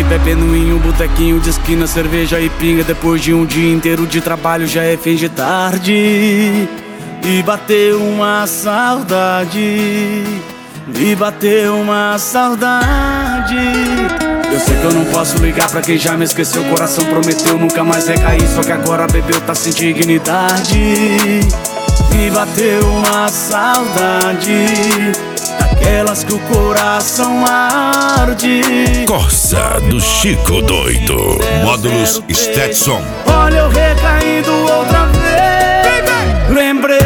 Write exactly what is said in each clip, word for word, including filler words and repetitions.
bebendo em um botequinho de esquina, cerveja e pinga. Depois de um dia inteiro de trabalho já é fim de tarde. E bateu uma saudade, me bateu uma saudade. Eu sei que eu não posso ligar pra quem já me esqueceu. O coração prometeu nunca mais recair, só que agora bebeu, tá sem dignidade. Me bateu uma saudade, daquelas que o coração arde. Corsa do Chico Doido. Módulos Stetson. Olha eu recaindo outra vez. Lembrei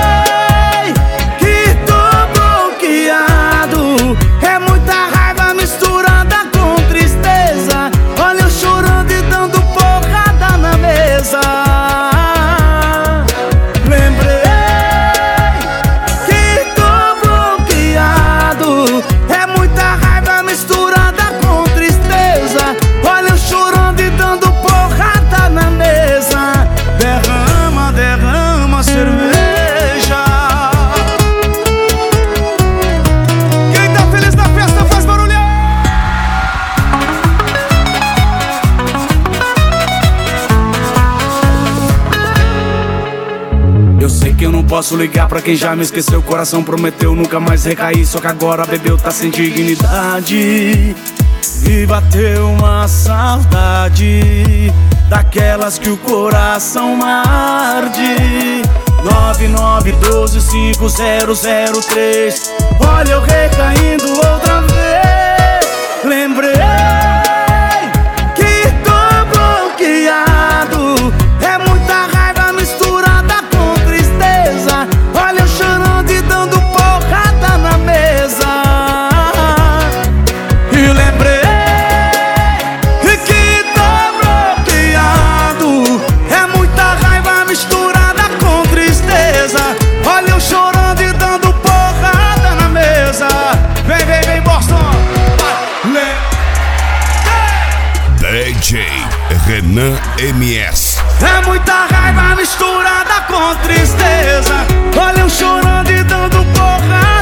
que tô bloqueado. É muita raiva misturada com tristeza. Olha eu chorando e dando porrada na mesa. Lembrei que tô bloqueado. É muita raiva misturada com tristeza. Olha eu chorando e dando porrada na mesa. Derrama, derrama cerveja. Quem tá feliz na festa faz barulho. Eu sei que eu não posso ligar pra quem já me esqueceu. O coração prometeu nunca mais recair, só que agora bebeu, tá sem dignidade. E bateu uma saudade, daquelas que o coração arde. Nove nove um dois cinco zero zero três. Olha eu recaindo outra vez. Lembrei que tô bloqueado. É muita raiva misturada com tristeza. Olha eu chorando e dando porrada na mesa. E lembrei que tô bloqueado. É muita raiva misturada com tristeza. Olha eu chorando e dando porrada na mesa. Vem, vem, vem, Boston. D J Renan M S. É muita raiva misturada com tristeza. Olha eu chorando e dando porrada